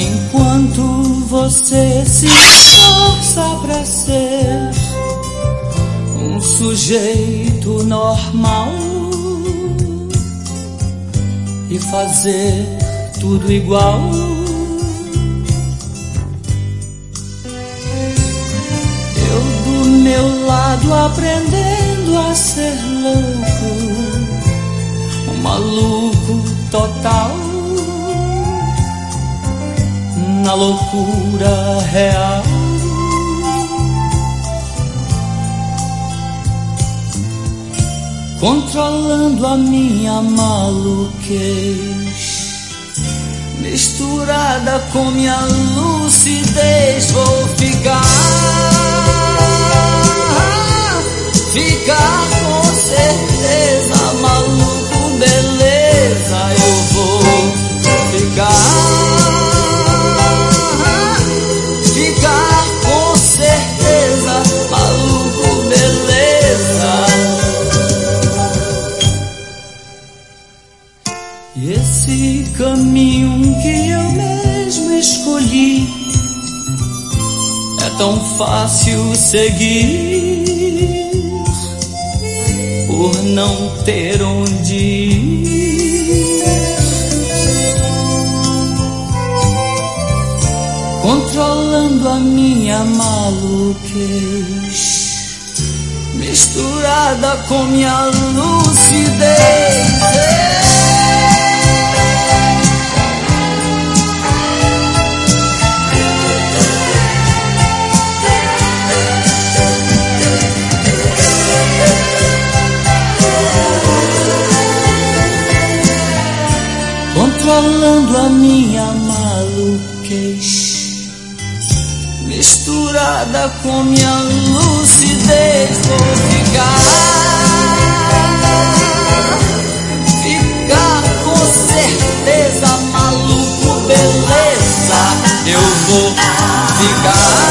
Enquanto você se esforça pra ser um sujeito normal e fazer tudo igual, eu do meu lado aprendendo a ser louco, um maluco total, na loucura real. Controlando a minha maluquez, misturada com minha lucidez, vou ficar com certeza maluco, beleza, eu vou ficar com certeza maluco, beleza. E esse caminho que eu mesmo escolhi é tão fácil seguir, por não ter onde ir. Controlando a minha maluquez, misturada com minha lucidez. Controlando a minha maluquez, misturada com minha lucidez, vou ficar com certeza maluco, beleza, eu vou ficar